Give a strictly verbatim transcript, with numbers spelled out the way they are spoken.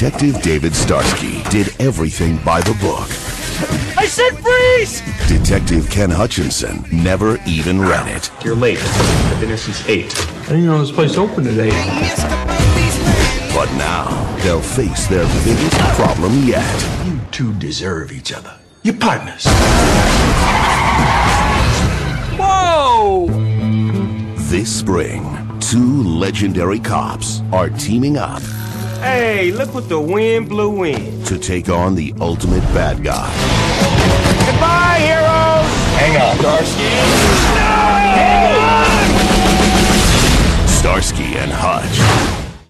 Detective David Starsky did everything by the book. I said freeze! Detective Ken Hutchinson never even read it. You're late. I've been here since eight. I didn't know this place opened at eight. But now, they'll face their biggest problem yet. You two deserve each other. You're partners. Whoa! This spring, two legendary cops are teaming up Hey, look what the wind blew in. to take on the ultimate bad guy. Goodbye, heroes! Hang on, Starsky. No! Hang on! Starsky and Hutch.